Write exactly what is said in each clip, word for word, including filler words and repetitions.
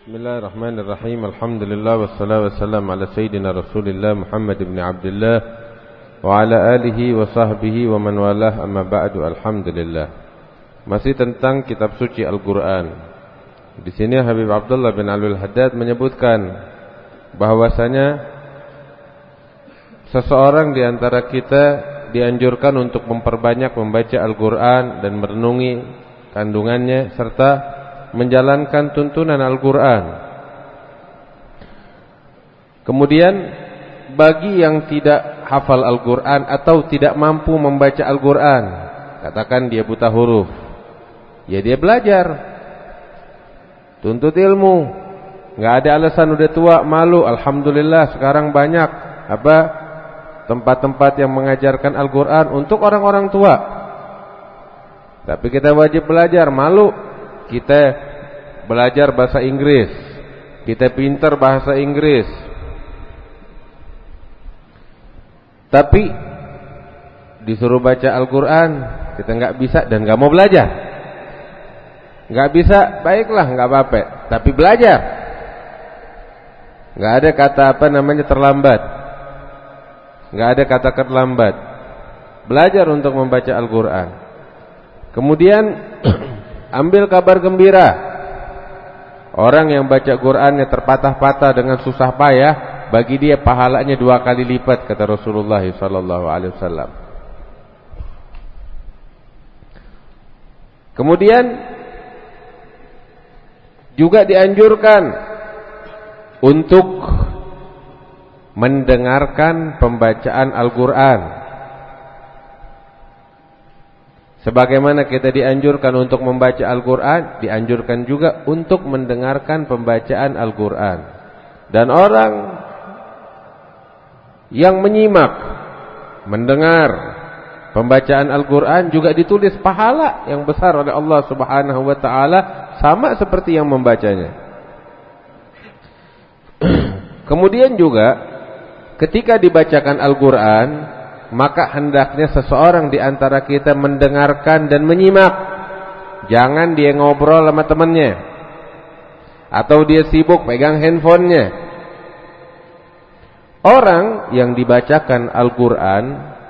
Bismillahirrahmanirrahim. Alhamdulillah wassalatu wassalamu ala sayyidina Rasulillah Muhammad ibn Abdullah wa ala alihi wa sahbihi wa man walah, amma ba'du. Alhamdulillah. Masih tentang kitab suci Al-Qur'an. Di sini Habib Abdullah bin Alwi Al-Haddad menyebutkan bahwasanya seseorang di antara kita dianjurkan untuk memperbanyak membaca Al-Qur'an dan merenungi kandungannya serta menjalankan tuntunan Al-Qur'an. Kemudian bagi yang tidak hafal Al-Qur'an atau tidak mampu membaca Al-Qur'an, katakan dia buta huruf, ya dia belajar, tuntut ilmu. Enggak ada alasan udah tua malu. Alhamdulillah sekarang banyak apa tempat-tempat yang mengajarkan Al-Qur'an untuk orang-orang tua. Tapi kita wajib belajar, malu kita belajar bahasa Inggris, kita pintar bahasa Inggris, tapi disuruh baca Al-Qur'an kita nggak bisa dan nggak mau belajar. Nggak bisa, baiklah, nggak apa-apa, tapi belajar. Nggak ada kata apa namanya terlambat, nggak ada kata terlambat. Belajar untuk membaca Al-Qur'an. Kemudian ambil kabar gembira. Orang yang baca Qur'annya terpatah-patah dengan susah payah, bagi dia pahalanya dua kali lipat, kata Rasulullah sallallahu alaihi wasallam. Kemudian juga dianjurkan untuk mendengarkan pembacaan Al-Qur'an. Sebagaimana kita dianjurkan untuk membaca Al-Qur'an, dianjurkan juga untuk mendengarkan pembacaan Al-Qur'an. Dan orang yang menyimak, mendengar pembacaan Al-Qur'an juga ditulis pahala yang besar oleh Allah Subhanahu wa taala, sama seperti yang membacanya. Kemudian juga ketika dibacakan Al-Qur'an, maka hendaknya seseorang di antara kita mendengarkan dan menyimak. Jangan dia ngobrol sama temannya, atau dia sibuk pegang handphonenya. Orang yang dibacakan Al-Qur'an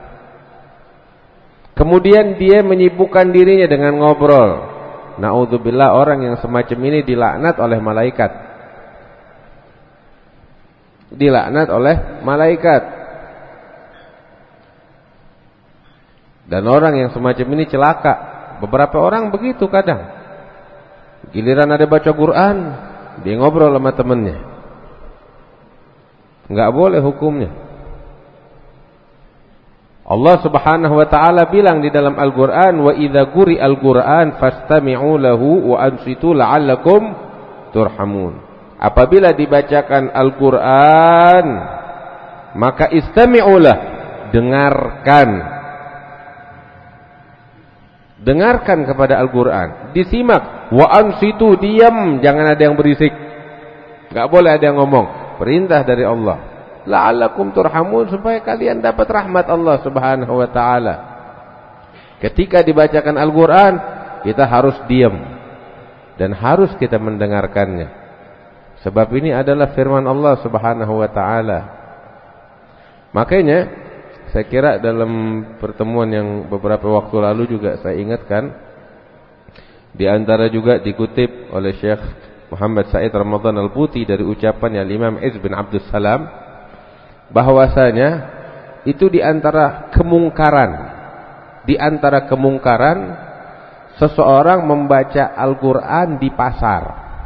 kemudian dia menyibukkan dirinya dengan ngobrol, naudzubillah, orang yang semacam ini dilaknat oleh malaikat. Dilaknat oleh malaikat. Dan orang yang semacam ini celaka. Beberapa orang begitu kadang. Giliran ada baca Quran, dia ngobrol sama temannya. Enggak boleh hukumnya. Allah Subhanahu wa taala bilang di dalam Al-Qur'an, "Wa idza quri'al Qur'an fastami'u lahu wa ansitu la'allakum turhamun." Apabila dibacakan Al-Qur'an, maka istami'ulah, dengarkan. Dengarkan kepada Al-Qur'an, disimak. Wa ansitu, diam, jangan ada yang berisik. Enggak boleh ada yang ngomong. Perintah dari Allah. La'allakum turhamun, supaya kalian dapat rahmat Allah Subhanahu wa taala. Ketika dibacakan Al-Qur'an, kita harus diam dan harus kita mendengarkannya. Sebab ini adalah firman Allah Subhanahu wa taala. Makanya saya kira dalam pertemuan yang beberapa waktu lalu juga saya ingatkan, di antara juga dikutip oleh Syekh Muhammad Said Ramadan Al-Buti dari ucapan yang Imam Izz bin Abdul Salam, bahwasanya itu di antara kemungkaran, di antara kemungkaran seseorang membaca Al-Qur'an di pasar.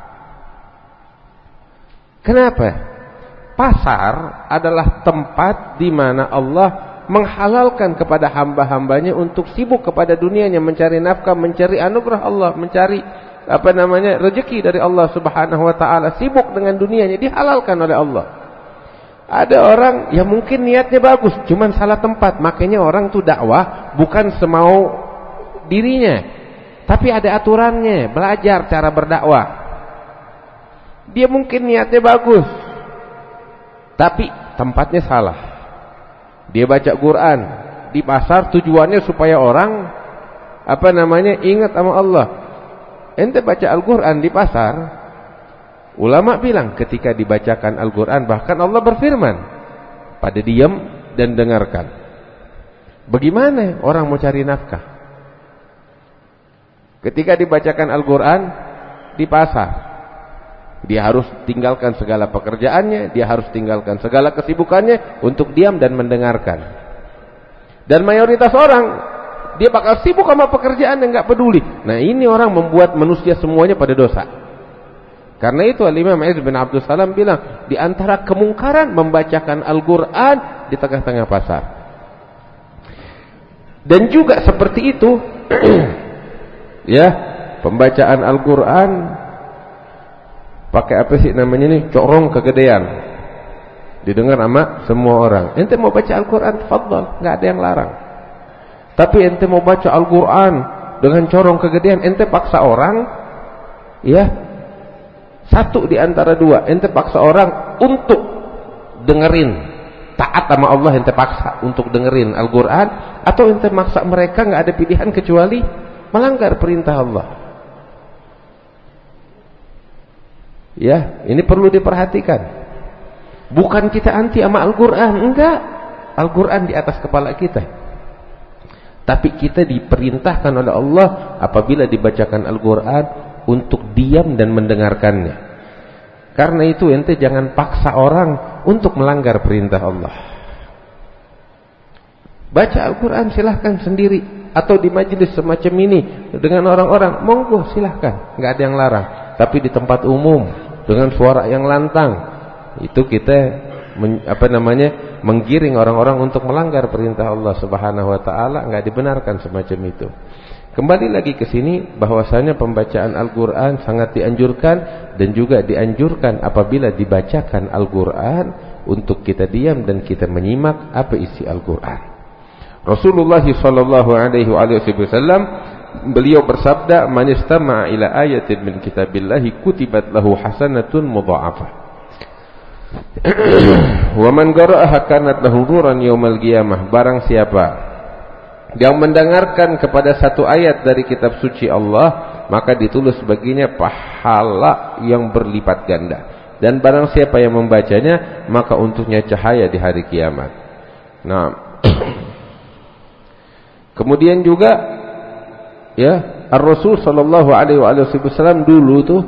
Kenapa? Pasar adalah tempat di mana Allah menghalalkan kepada hamba-hambanya untuk sibuk kepada dunianya, mencari nafkah, mencari anugerah Allah, mencari apa namanya rezeki dari Allah Subhanahu wa taala, sibuk dengan dunianya, dihalalkan oleh Allah. Ada orang yang mungkin niatnya bagus, cuman salah tempat. Makanya orang tuh dakwah bukan semau dirinya, tapi ada aturannya, belajar cara berdakwah. Dia mungkin niatnya bagus, tapi tempatnya salah. Dia baca Quran di pasar tujuannya supaya orang apa namanya ingat sama Allah. Ente baca Al-Quran di pasar, Ulama bilang ketika dibacakan Al-Quran, bahkan Allah berfirman, pada diam dan dengarkan. Bagaimana orang mau cari nafkah? Ketika dibacakan Al-Quran di pasar, dia harus tinggalkan segala pekerjaannya, dia harus tinggalkan segala kesibukannya untuk diam dan mendengarkan. Dan mayoritas orang, dia bakal sibuk sama pekerjaan yang gak peduli. Nah, ini orang membuat manusia semuanya pada dosa. Karena itu Al-Imam Izz bin Abdul Salam bilang, di antara kemungkaran membacakan Al-Quran di tengah-tengah pasar. Dan juga seperti itu, ya, pembacaan Al-Quran pakai apa sih namanya nih, corong kegedean, didengar sama semua orang. Ente mau baca Al-Quran, tafadhal, nggak ada yang larang. Tapi ente mau baca Al-Quran dengan corong kegedean, ente paksa orang, ya, satu di antara dua, ente paksa orang untuk dengerin, taat sama Allah, ente paksa untuk dengerin Al-Quran, atau ente maksa mereka, nggak ada pilihan kecuali melanggar perintah Allah. Ya, ini perlu diperhatikan. Bukan kita anti sama Al-Quran, enggak. Al-Quran di atas kepala kita. Tapi kita diperintahkan oleh Allah apabila dibacakan Al-Quran untuk diam dan mendengarkannya. Karena itu ente jangan paksa orang untuk melanggar perintah Allah. Baca Al-Quran silahkan sendiri atau di majelis semacam ini dengan orang-orang, monggo silahkan, nggak ada yang larang. Tapi di tempat umum dengan suara yang lantang, itu kita men, apa namanya menggiring orang-orang untuk melanggar perintah Allah Subhanahu wa taala, enggak dibenarkan semacam itu. Kembali lagi ke sini bahwasanya pembacaan Al-Qur'an sangat dianjurkan, dan juga dianjurkan apabila dibacakan Al-Qur'an untuk kita diam dan kita menyimak apa isi Al-Qur'an. Rasulullah sallallahu alaihi wasallam beliau bersabda, "Man istama'a ila ayatin min kitabillahi kutibat lahu hasanatun mudha'afah. Wa man qara'aha kanat lahu nuran yaumal qiyamah." Barang siapa yang mendengarkan kepada satu ayat dari kitab suci Allah, maka ditulis baginya pahala yang berlipat ganda. Dan barang siapa yang membacanya, maka untuknya cahaya di hari kiamat. Nah, kemudian juga ya, Ar-Rasul sallallahu alaihi wasallam dulu tuh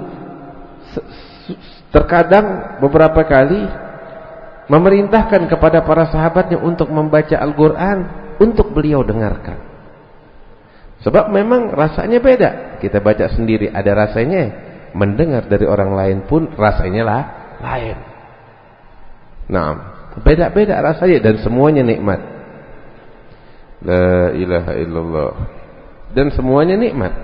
terkadang beberapa kali memerintahkan kepada para sahabatnya untuk membaca Al-Qur'an untuk beliau dengarkan. Sebab memang rasanya beda. Kita baca sendiri ada rasanya, mendengar dari orang lain pun rasanya lah lain. Nah, beda-beda rasanya dan semuanya nikmat. La ilaha illallah. Dan semuanya nikmat.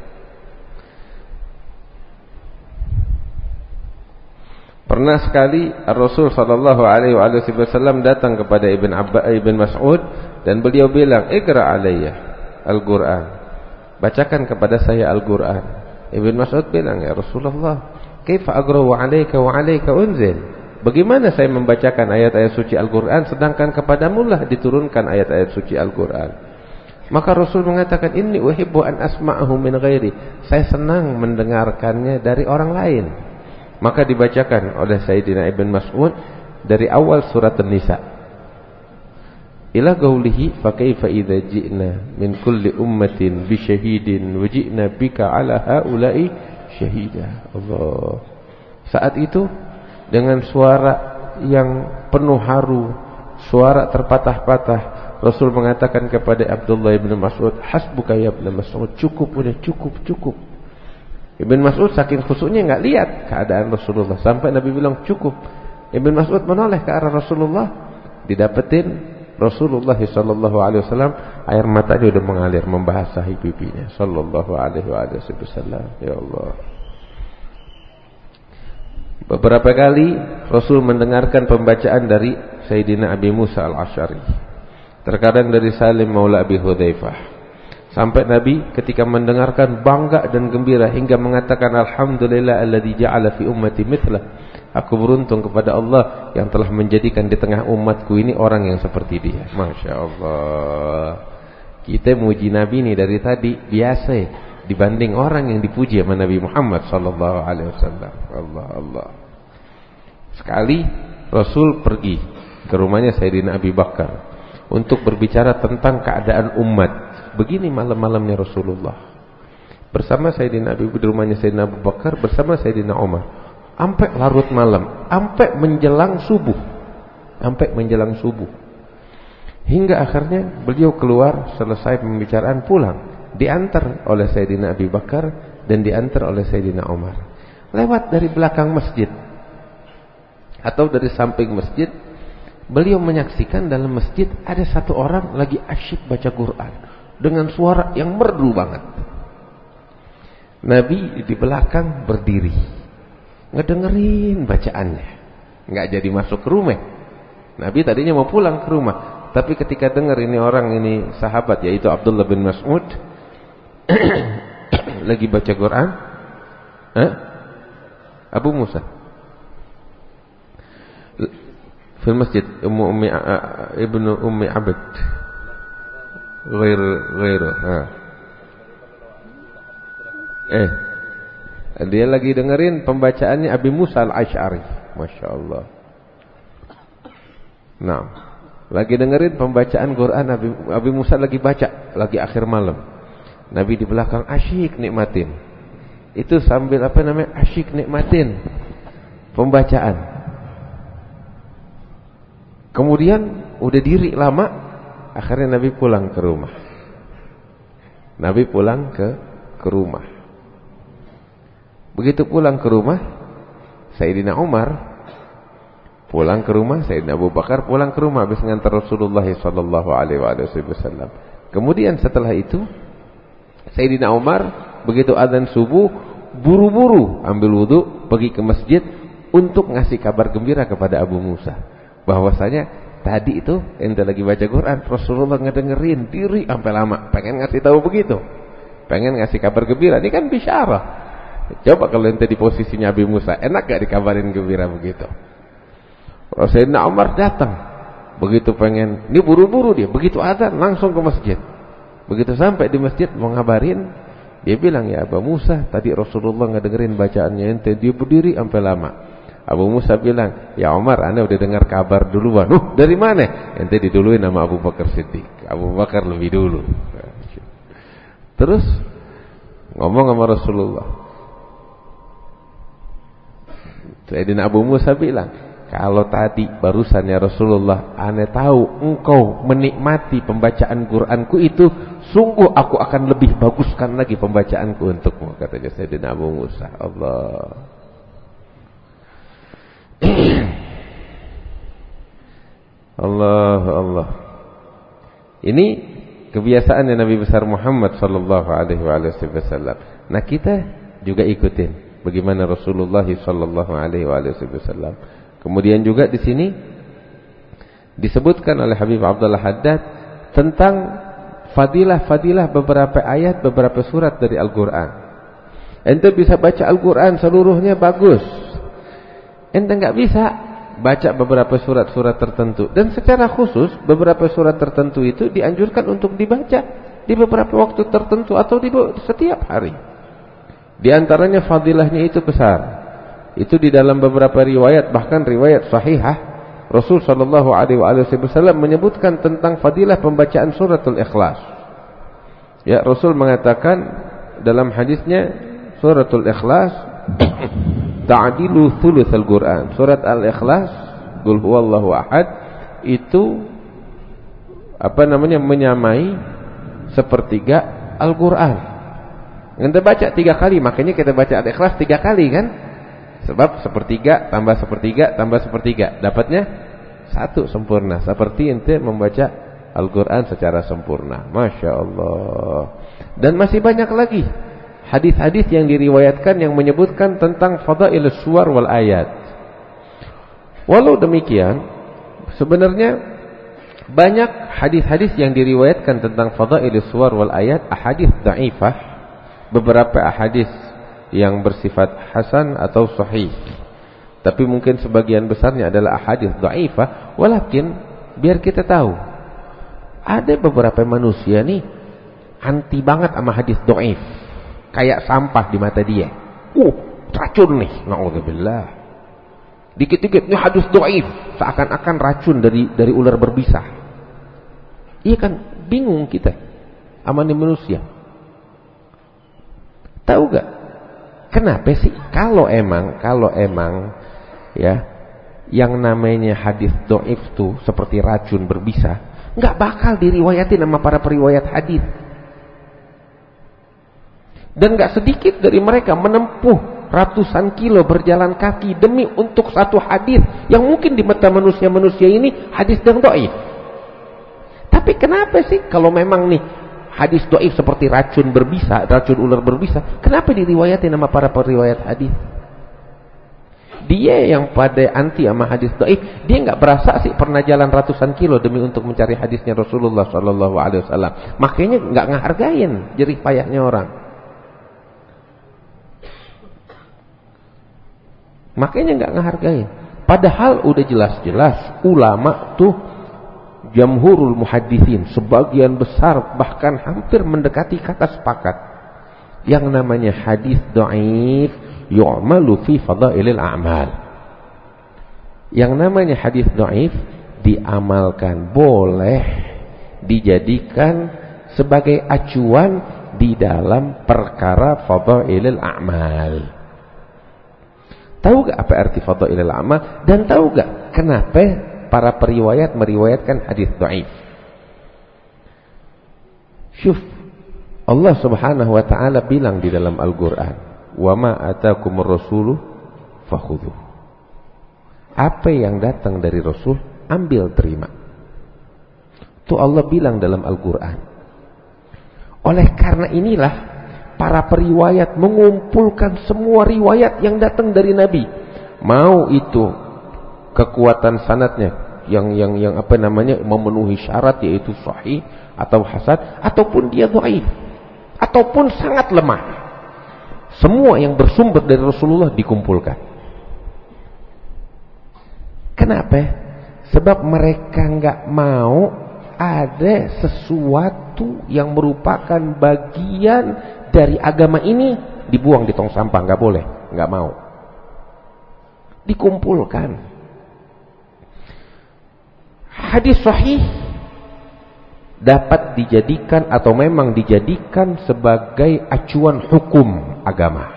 Pernah sekali Rasul sallallahu alaihi wasallam datang kepada Ibn Abbas Ibn Mas'ud dan beliau bilang, "Iqra alayya Al-Qur'an." Bacakan kepada saya Al-Qur'an. Ibn Mas'ud bilang, "Ya Rasulullah, kaifa aqra'u alayka wa alayka unzil?" Bagaimana saya membacakan ayat-ayat suci Al-Qur'an sedangkan kepadamu lah diturunkan ayat-ayat suci Al-Qur'an? Maka Rasul mengatakan, "Inni uhibbu an asma'ahu min ghairi." Saya senang mendengarkannya dari orang lain. Maka dibacakan oleh Sayyidina Ibn Mas'ud dari awal surat An-Nisa ila qaulihi fa kaifa idza ji'na min kulli ummatin bi syahidin wa ji'na bika ala haula'i syahida. Allah. Saat itu dengan suara yang penuh haru, suara terpatah-patah, Rasul mengatakan kepada Abdullah bin Mas'ud, "Hasbuka ya Ibn Mas'ud." Cukup, udah cukup, cukup. Ibn Mas'ud saking khusyuknya enggak lihat keadaan Rasulullah sampai Nabi bilang cukup. Ibn Mas'ud menoleh ke arah Rasulullah, didapetin Rasulullah sallallahu alaihi wasallam air matanya udah mengalir membasahi pipinya sallallahu alaihi wasallam. Ya Allah. Beberapa kali Rasul mendengarkan pembacaan dari Sayyidina Abi Musa Al-Asy'ari. Terkadang dari Salim Maula Abi Hudzaifah. Sampai Nabi ketika mendengarkan bangga dan gembira hingga mengatakan, "Alhamdulillah alladzi ja'ala fi ummati mithlah." Aku beruntung kepada Allah yang telah menjadikan di tengah umatku ini orang yang seperti dia. Masya Allah. Kita muji Nabi ini dari tadi biasa. dibanding orang yang dipuji sama Nabi Muhammad sallallahu alaihi wasallam. Allah Allah. Sekali Rasul pergi ke rumahnya Sayyidina Abi Bakar untuk berbicara tentang keadaan umat. Begini malam-malamnya Rasulullah bersama Sayyidina Abi di rumahnya Sayyidina Abu Bakar bersama Sayyidina Umar sampai larut malam, sampai menjelang subuh, sampai menjelang subuh. Hingga akhirnya beliau keluar selesai pembicaraan pulang, diantar oleh Sayyidina Abi Bakar dan diantar oleh Sayyidina Umar. Lewat dari belakang masjid atau dari samping masjid, beliau menyaksikan dalam masjid ada satu orang lagi asyik baca Quran dengan suara yang merdu banget. Nabi di belakang berdiri ngedengerin bacaannya, nggak jadi masuk ke rumah. Nabi tadinya mau pulang ke rumah, tapi ketika dengar ini orang ini sahabat yaitu Abdullah bin Mas'ud lagi baca Quran, eh? Abu Musa di masjid Ummu Ummi Ibnu Ummi Abd ghair ghair ha. Eh dia lagi dengerin pembacaannya Abi Musa Al-Asy'ari, Masya Allah. Nah, lagi dengerin pembacaan Quran Abi, Abi Musa lagi baca, lagi akhir malam. Nabi di belakang asyik nikmatin. Itu sambil apa namanya? Asyik nikmatin pembacaan. Kemudian udah diri lama, akhirnya Nabi pulang ke rumah. Nabi pulang ke ke rumah. Begitu pulang ke rumah, Sayyidina Umar pulang ke rumah, Sayyidina Abu Bakar pulang ke rumah habis ngantar Rasulullah sallallahu alaihi wasallam. Kemudian setelah itu Sayyidina Umar begitu azan subuh buru-buru ambil wudu pergi ke masjid untuk ngasih kabar gembira kepada Abu Musa bahwasanya tadi itu ente lagi baca Quran, Rasulullah ngedengerin diri sampai lama, pengen ngasih tahu begitu, pengen ngasih kabar gembira. Ini kan bisyarah. Coba kalau ente di posisinya Abi Musa, enak gak dikabarin gembira begitu? Sayyidina Umar datang, begitu pengen, ini buru-buru dia, begitu azan langsung ke masjid. Begitu sampai di masjid mau ngabarin, dia bilang, ya Abu Musa, tadi Rasulullah ngedengerin bacaannya ente, dia berdiri sampai lama. Abu Musa bilang, ya Umar, anda udah dengar kabar duluan. Uh, dari mana? Ente diduluin sama Abu Bakar Siddiq. Abu Bakar lebih dulu. Terus ngomong sama Rasulullah. Sayyidina Abu Musa bilang, kalau tadi barusan ya Rasulullah, ane tahu engkau menikmati pembacaan Quranku itu, sungguh aku akan lebih baguskan lagi pembacaanku untukmu, katanya Sayyidina Abu Musa. Allah. Allah Allah. Ini kebiasaannya Nabi besar Muhammad sallallahu alaihi wasallam. Nah, kita juga ikutin bagaimana Rasulullah sallallahu alaihi wasallam. Kemudian juga di sini disebutkan oleh Habib Abdullah Haddad tentang fadilah-fadilah beberapa ayat, beberapa surat dari Al-Qur'an. Ente bisa baca Al-Qur'an seluruhnya bagus. Ente enggak bisa baca beberapa surat-surat tertentu, dan secara khusus beberapa surat tertentu itu dianjurkan untuk dibaca di beberapa waktu tertentu atau di setiap hari. Di antaranya fadilahnya itu besar. Itu di dalam beberapa riwayat, bahkan riwayat sahihah, Rasul sallallahu alaihi wasallam menyebutkan tentang fadilah pembacaan suratul Ikhlas. Ya, Rasul mengatakan dalam hadisnya, suratul Ikhlas ta'dilu thulutsal Qur'an. Surat Al-Ikhlas, Qul huwallahu ahad, itu apa namanya, menyamai sepertiga Al-Qur'an. Kita baca tiga kali, makanya kita baca Al-Ikhlas tiga kali kan? Sebab sepertiga tambah sepertiga tambah sepertiga, dapatnya satu sempurna. Seperti ente membaca Al-Qur'an secara sempurna. Masya Allah. Dan masih banyak lagi hadis-hadis yang diriwayatkan yang menyebutkan tentang fadailus suwar wal ayat. Walau demikian, sebenarnya banyak hadis-hadis yang diriwayatkan tentang fadailus suwar wal ayat, ahadits dhaifah, beberapa ahadits yang bersifat hasan atau sahih. Tapi mungkin sebagian besarnya adalah ahadits dhaifah, walakin biar kita tahu, ada beberapa manusia nih anti banget sama hadis dhaif. kayak sampah di mata dia. Uh, racun nih, na'udzubillah. Dikit-dikit ini hadis dhaif, seakan-akan racun dari dari ular berbisa. Iya kan, bingung kita amani manusia. Tahu gak kenapa sih kalau emang kalau emang ya yang namanya hadis dhaif tuh seperti racun berbisa, nggak bakal diriwayatin sama para periwayat hadis. Dan nggak sedikit dari mereka menempuh ratusan kilo berjalan kaki demi untuk satu hadis yang mungkin di mata manusia-manusia ini hadis yang dhaif. Tapi kenapa sih kalau memang nih hadis dhaif seperti racun berbisa, racun ular berbisa, kenapa diriwayatin sama para periwayat hadis? Dia yang pada anti sama hadis dhaif, dia nggak berasa sih pernah jalan ratusan kilo demi untuk mencari hadisnya Rasulullah Shallallahu Alaihi Wasallam. Makanya nggak ngehargain jerih payahnya orang. Makanya nggak ngehargain. Padahal udah jelas-jelas ulama tuh jamhurul muhaddisin, sebagian besar bahkan hampir mendekati kata sepakat. Yang namanya hadis dhaif yu'malu fi fadailil a'mal. Yang namanya hadis dhaif diamalkan, boleh dijadikan sebagai acuan di dalam perkara fadailil a'mal. Tahu gak apa arti fadailil a'mal? Dan tahu gak kenapa para periwayat meriwayatkan hadis dhaif? Syuf, Allah Subhanahu wa taala bilang di dalam Al-Qur'an, "Wa ma atakumur rasulu fakhudhu." Apa yang datang dari Rasul, ambil, terima. Itu Allah bilang dalam Al-Qur'an. Oleh karena inilah para periwayat mengumpulkan semua riwayat yang datang dari Nabi. Mau itu kekuatan sanadnya yang yang yang apa namanya memenuhi syarat, yaitu sahih atau hasan, ataupun dia dhaif, ataupun sangat lemah. Semua yang bersumber dari Rasulullah dikumpulkan. Kenapa? Sebab mereka nggak mau ada sesuatu yang merupakan bagian dari agama ini dibuang di tong sampah. Nggak boleh, nggak mau. Dikumpulkan. Hadis sahih dapat dijadikan atau memang dijadikan sebagai acuan hukum agama.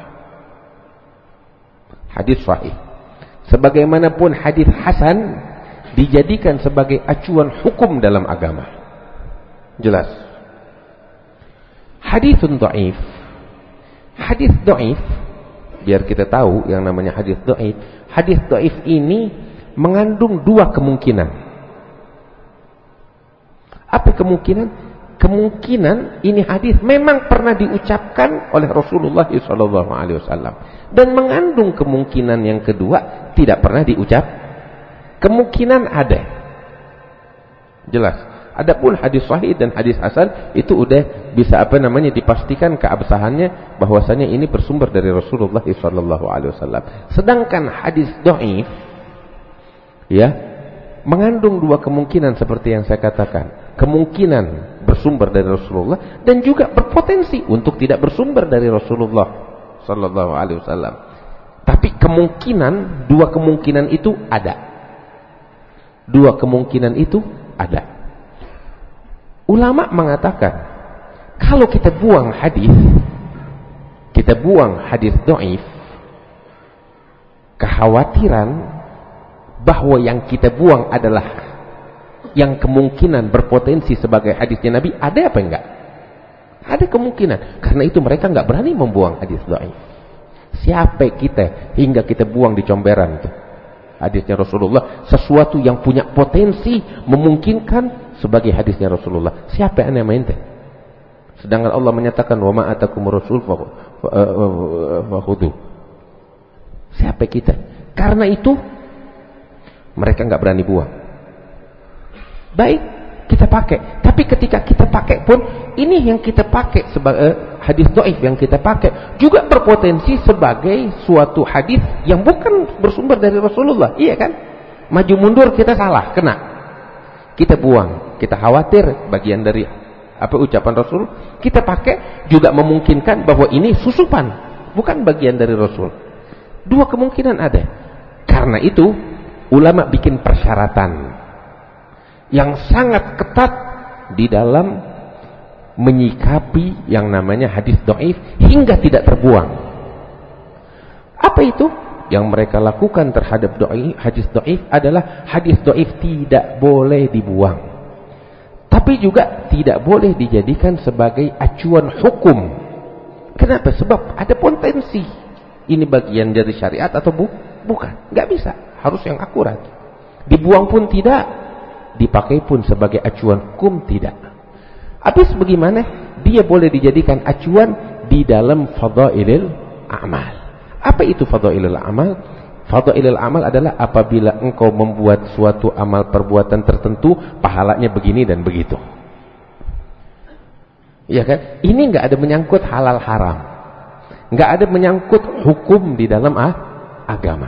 Hadis sahih. Sebagaimanapun hadis hasan dijadikan sebagai acuan hukum dalam agama. Jelas. Haditsun dhaif. Hadis dhaif, biar kita tahu yang namanya hadis dhaif. Hadis dhaif ini mengandung dua kemungkinan. Apa kemungkinan? Kemungkinan ini hadis memang pernah diucapkan oleh Rasulullah shallallahu alaihi wasallam, dan mengandung kemungkinan yang kedua, tidak pernah diucap. Kemungkinan ada. Jelas. Adapun hadis sahih dan hadis hasan itu udah bisa apa namanya dipastikan keabsahannya, bahwasanya ini bersumber dari Rasulullah shallallahu alaihi wasallam. Sedangkan hadis dhaif ya mengandung dua kemungkinan seperti yang saya katakan. Kemungkinan bersumber dari Rasulullah dan juga berpotensi untuk tidak bersumber dari Rasulullah sallallahu alaihi wasallam. Tapi kemungkinan, dua kemungkinan itu ada. Dua kemungkinan itu ada. Ulama mengatakan, kalau kita buang hadis, kita buang hadis dhaif, kekhawatiran bahwa yang kita buang adalah yang kemungkinan berpotensi sebagai hadisnya Nabi, ada apa enggak? Ada kemungkinan. Karena itu mereka enggak berani membuang hadis dhaif. Siapa kita hingga kita buang di comberan itu hadisnya Rasulullah, sesuatu yang punya potensi memungkinkan sebagai hadisnya Rasulullah? Siapa yang nama ente? Sedangkan Allah menyatakan wa ma atakumur rasul fakhudhu. Siapa kita? Karena itu mereka enggak berani buang. Baik, kita pakai. Tapi ketika kita pakai pun, ini yang kita pakai sebagai uh, hadis dhaif yang kita pakai juga berpotensi sebagai suatu hadis yang bukan bersumber dari Rasulullah. Iya kan? Maju mundur kita salah, kena. Kita buang. Kita khawatir bagian dari apa ucapan Rasul, kita pakai juga memungkinkan bahwa ini susupan, bukan bagian dari Rasul. Dua kemungkinan ada. Karena itu ulama bikin persyaratan yang sangat ketat di dalam menyikapi yang namanya hadis dhaif hingga tidak terbuang. Apa itu? Yang mereka lakukan terhadap dhaif, hadis dhaif adalah hadis dhaif tidak boleh dibuang. Tapi juga tidak boleh dijadikan sebagai acuan hukum. Kenapa? Sebab ada potensi ini bagian dari syariat atau bu? bukan. Nggak bisa. Harus yang akurat. Dibuang pun tidak, dipakai pun sebagai acuan hukum tidak. Habis bagaimana? Dia boleh dijadikan acuan di dalam fadailil a'mal. Apa itu fadailil a'mal? Fadailil a'mal adalah apabila engkau membuat suatu amal perbuatan tertentu, pahalanya begini dan begitu. Iya kan? Ini enggak ada menyangkut halal haram. Enggak ada menyangkut hukum di dalam ah, agama.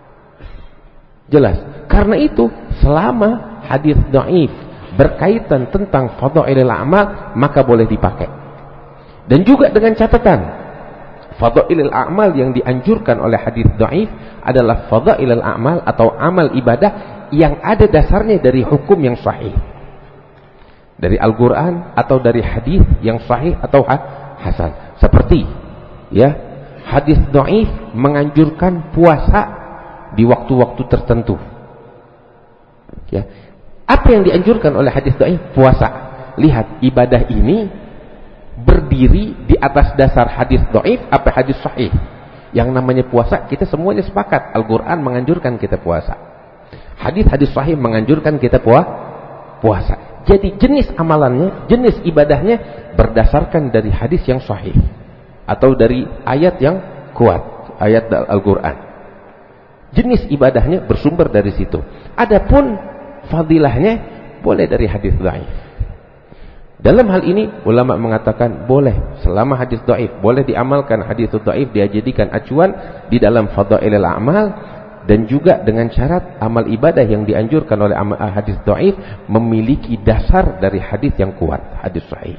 Jelas. Karena itu, selama hadis dhaif berkaitan tentang fadailil a'mal, maka boleh dipakai. Dan juga dengan catatan, fadailil a'mal yang dianjurkan oleh hadis dhaif adalah fadailil a'mal atau amal ibadah yang ada dasarnya dari hukum yang sahih. Dari Al-Qur'an atau dari hadis yang sahih atau hasan. Seperti ya, hadis dhaif menganjurkan puasa di waktu-waktu tertentu. Ya. Apa yang dianjurkan oleh hadis dhaif? Puasa. Lihat, ibadah ini berdiri di atas dasar hadis dhaif apa hadis sahih. Yang namanya puasa kita semuanya sepakat. Al-Qur'an menganjurkan kita puasa. Hadis-hadis sahih menganjurkan kita puas, puasa. Jadi jenis amalannya, jenis ibadahnya berdasarkan dari hadis yang sahih atau dari ayat yang kuat, ayat Al-Qur'an. Jenis ibadahnya bersumber dari situ. Adapun fadilahnya boleh dari hadis dhaif. Dalam hal ini ulama mengatakan boleh selama hadis dhaif, boleh diamalkan hadis dhaif, dia jadikan acuan di dalam fadailil a'mal, dan juga dengan syarat amal ibadah yang dianjurkan oleh amal hadis dhaif memiliki dasar dari hadis yang kuat, hadis sahih.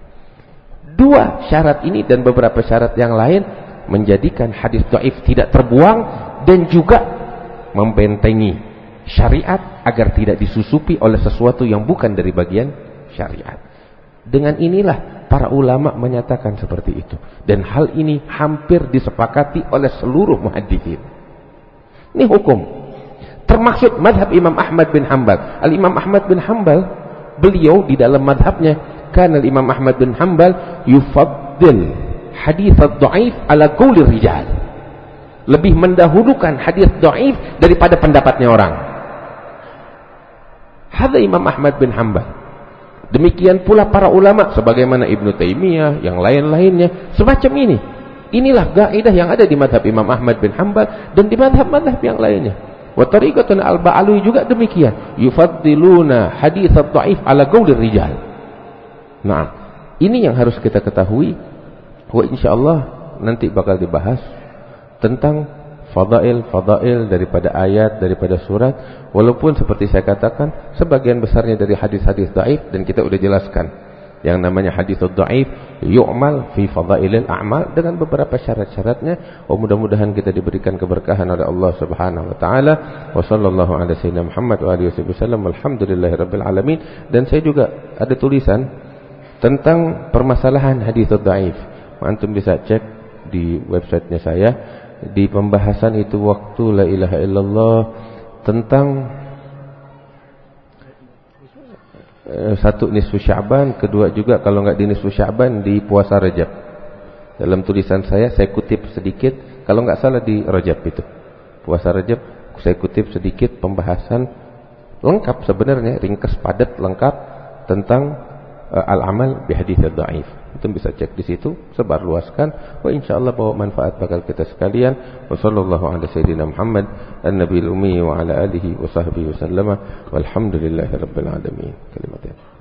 Dua syarat ini dan beberapa syarat yang lain menjadikan hadis dhaif tidak terbuang dan juga membentengi syariat agar tidak disusupi oleh sesuatu yang bukan dari bagian syariat. Dengan inilah para ulama menyatakan seperti itu, dan hal ini hampir disepakati oleh seluruh muhadditsin. Ini hukum termasuk madhab Imam Ahmad bin Hanbal. Al-Imam Ahmad bin Hanbal, beliau di dalam madhabnya, karena Imam Ahmad bin Hanbal yufaddil hadits dhaif ala qauli rijal, lebih mendahulukan hadis dhaif daripada pendapatnya orang. Hadza Imam Ahmad bin Hanbal. Demikian pula para ulama sebagaimana Ibnu Taimiyah, yang lain-lainnya semacam ini. Inilah kaidah yang ada di madhab Imam Ahmad bin Hanbal dan di madhab-madhab yang lainnya. Wa tariqatun al-Ba'alwi juga demikian. Yufaddiluna hadits dhaif ala qauli rijal. Nah, ini yang harus kita ketahui. Wa insyaallah nanti bakal dibahas tentang fadail-fadail daripada ayat, daripada surat. Walaupun seperti saya katakan, sebagian besarnya dari hadis-hadis dhaif, dan kita sudah jelaskan yang namanya hadis dhaif yu'mal fi fadailil a'mal dengan beberapa syarat-syaratnya. Oh, mudah-mudahan kita diberikan keberkahan oleh Allah Subhanahu wa taala. Wa sallallahu ala sayyidina Muhammad wa alihi wasallam. Alhamdulillahirabbil alamin. Dan saya juga ada tulisan tentang permasalahan hadis dhaif. Antum bisa cek di websitenya saya. Di pembahasan itu waktu la ilaha illallah tentang eh, satu nisfu Sya'ban, kedua juga kalau enggak di nisfu Sya'ban di puasa Rajab. Dalam tulisan saya saya kutip sedikit, kalau enggak salah di Rajab itu. Puasa Rajab saya kutip sedikit pembahasan lengkap sebenarnya, ringkas padat lengkap tentang uh, al-amal bi hadits dhaif. Itu bisa cek di situ, sebarluaskan. Wa insyaallah bawa manfaat bakal kita sekalian. Wa sallallahu ala sayyidina Muhammad an-nabiyil ummi wa ala alihi wa sahbihi wasallama walhamdulillahirabbil alamin. Kalimatnya